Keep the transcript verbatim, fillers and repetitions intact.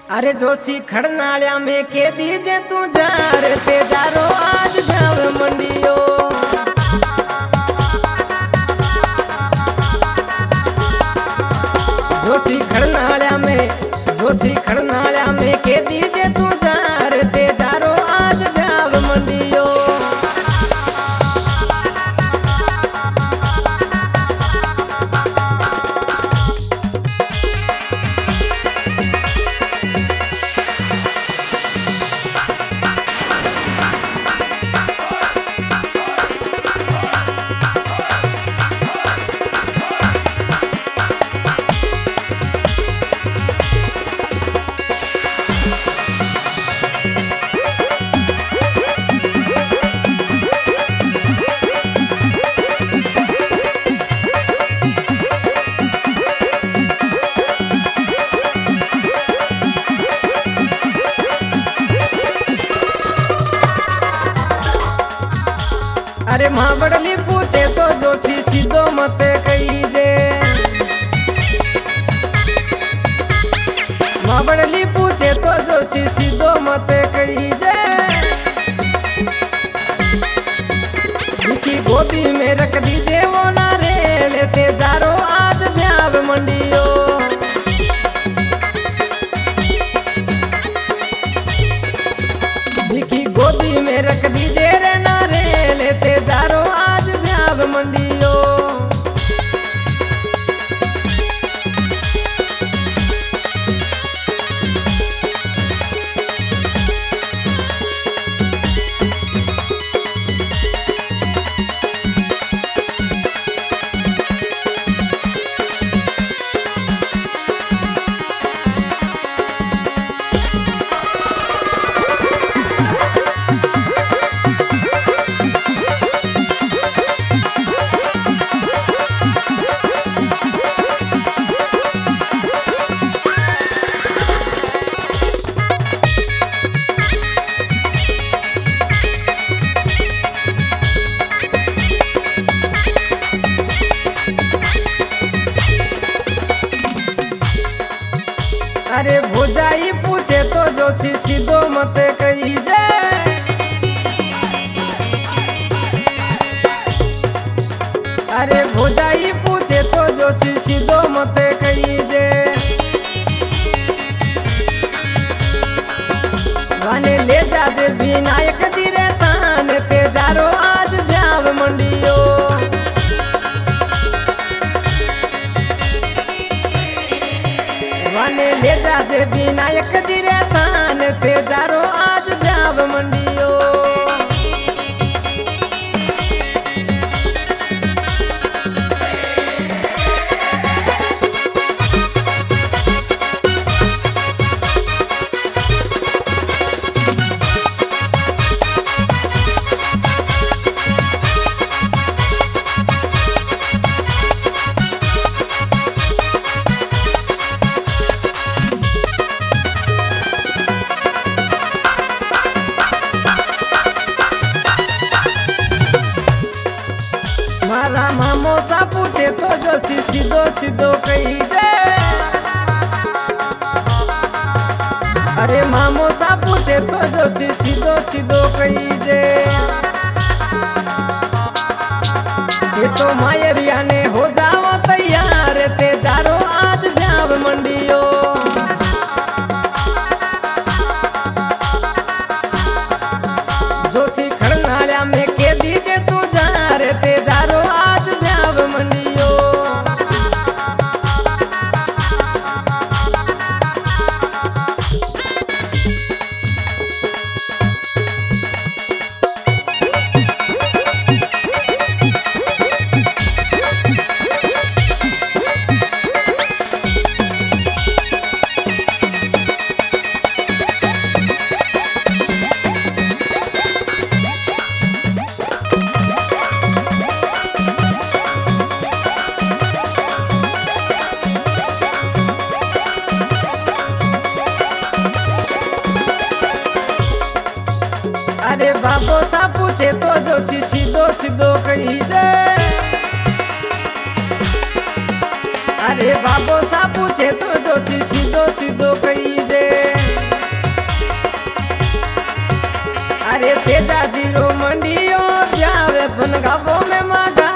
अरे जोशी खड़नालिया में के दीजे तू जा रे ते जारो आज भ्याव मंडियो। जोशी खड़नालिया में जोशी खड़नालिया में के दीजे तू जा रे ते जारो आज भ्याव मंडियो। अरे माँ बड़ली पूछे तो जोशी सीधो मत कहीजे। माँ बड़ली पूछे तो जोशी सीधो मत कहीजे। उनकी गोदी में रख दीजे वो ना रे लेते जारो आज भ्याव मंडियो। उनकी गोदी में रख दीजे रे ना रे लेते जारो आज भ्याव मंडियो। अरे भुजाई पूछे तो जोशी सीधो मत कहीजे। अरे भुजाई पूछे तो जोशी सीधो मत कहीजे। वाने ले जाजे विनायक दिरे तान ते जारो आज भ्याव मंडियो। वाने ले जाजे विनायक दिरे तान ते जारो आज भ्याव मंडियो। मारा मामोसा पूछे तो जोशी सीधो सीधो कहीजे। अरे मामोसा पूछे तो जोशी सीधो सीधो कहीजे। ये तो मायरिया ने हो जाओ तैयार ते जारो आज भ्याव मंडियो। जोशी खड़नालिया में के दीजे तू जा रे ते जारो आज भ्याव मंडियो। अरे बाबो सा पूछे तो जोशी सीधो सीधो कहीजे। अरे बाबो सा पूछे तो जोशी सीधो सीधो कहीजे। ढाबों में माँ